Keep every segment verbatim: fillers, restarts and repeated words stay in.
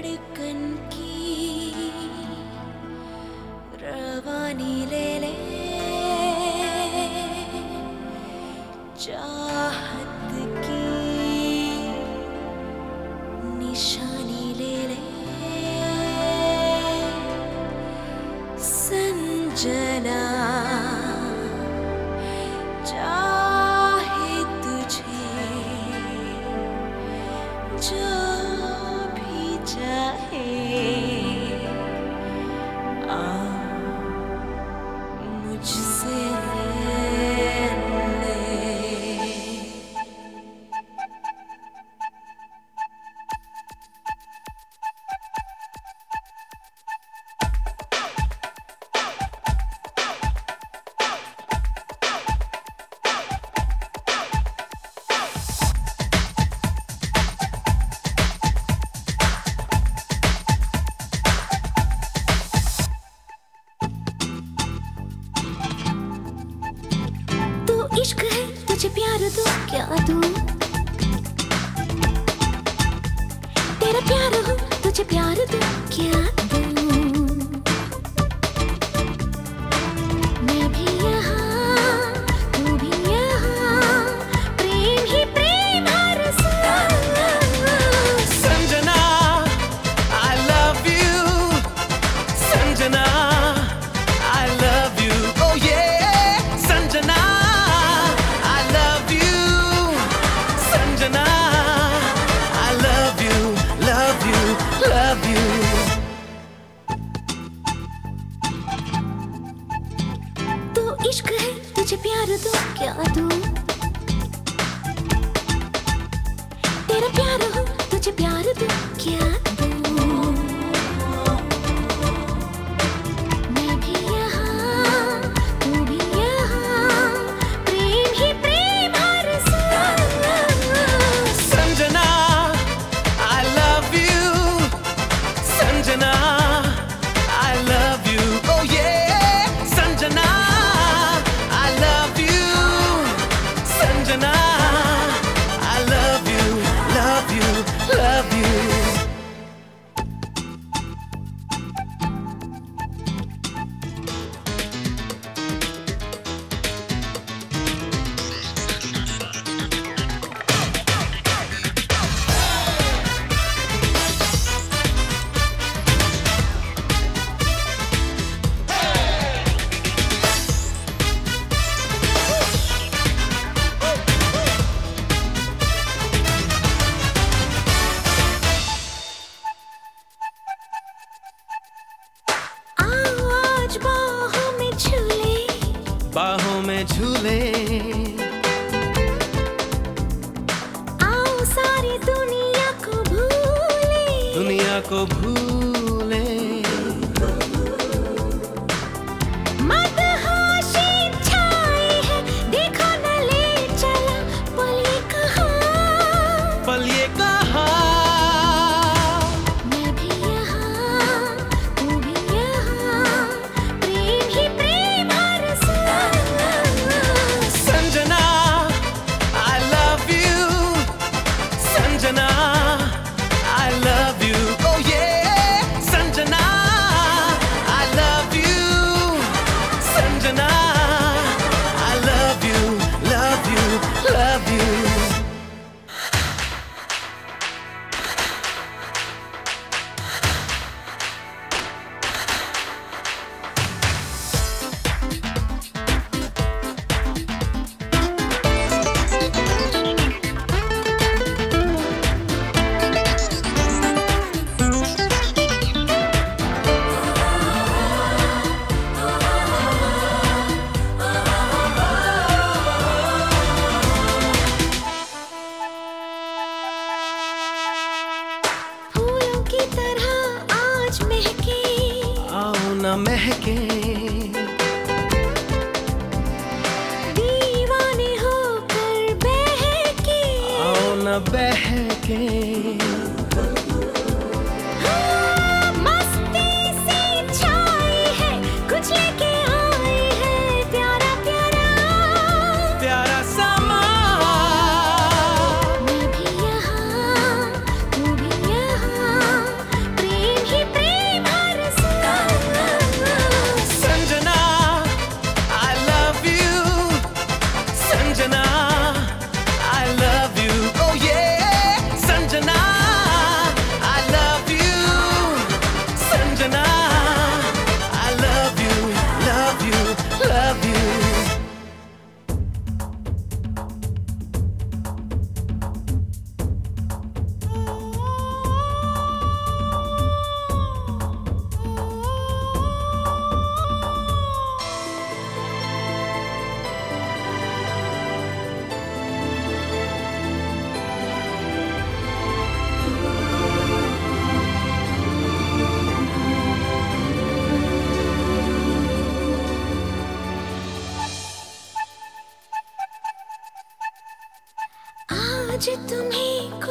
धड़कन की रवानी ले ले, चाहत की निशानी ले ले, संजना चाहे तुझे जो भी चाहे, आ मुझसे इश्क है तुझे प्यार दूं क्या दूं, तेरा प्यार हो तुझे प्यार दूं क्या दूं, मैं भी यहाँ तू भी यहाँ, प्रेम ही प्रेम हर साल। Sanjana I love you, Sanjana I love you, oh yeah, Sanjana Sanjana, I love you, love you, love you. तू इश्क है तुझे प्यार दूं क्या दूं, तेरा प्यार हो तुझे प्यार दूं क्या दूं, मैं भी यहाँ तू भी यहाँ, प्रेम ही प्रेम हर साल। Sanjana, I love you, Sanjana, I love you, oh yeah, Sanjana, I love you, Sanjana, I love you, love you, love you. बाहों में झूले, आओ सारी दुनिया को भूले, दुनिया को भूले, मदहोशी छाई है, देखो न ले चला पल ये कहाँ, पल ये कहाँ, मैं भी यहाँ तू भी यहाँ, प्रेम ही प्रेम हर साल। Sanjana, I love you, Sanjana, I love you, oh yeah, Sanjana, I love you, Sanjana, I love you, love you, love you. फूलों की तरह आज महके, आओ न महके, दीवाने होकर बहके, आओ न बहके, हाँ, मस्ती सी छाई है, कुछ लेके आई है प्यारा प्यारा, प्यारा समा, मैं भी यहाँ तू भी यहाँ,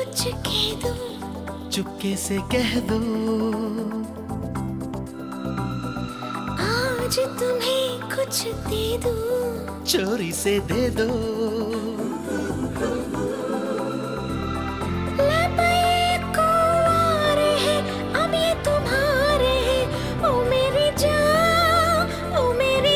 कुछ कह दूं, चुपके से कह दो, आज तुम्हें कुछ दे दूं, चोरी से दे दो। लब ये कुंवारे हैं, अब ये तुम्हारे हैं, ओ मेरी जान, ओ मेरी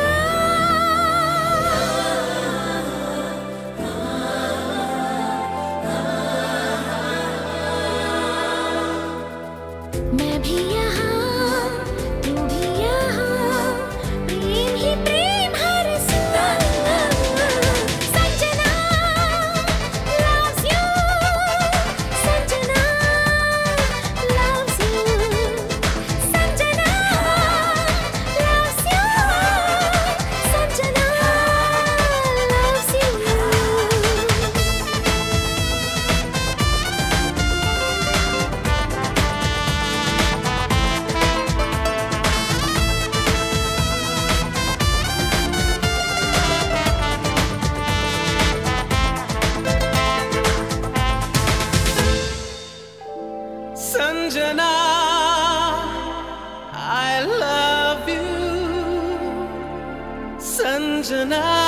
जान। मैं भी यहाँ, तू भी यहाँ, प्रेम ही प्रेम हर साल। Sanjana loves you, Sanjana loves you, Sanjana loves you, Sanjana loves you। Sanjana, I love you, Sanjana.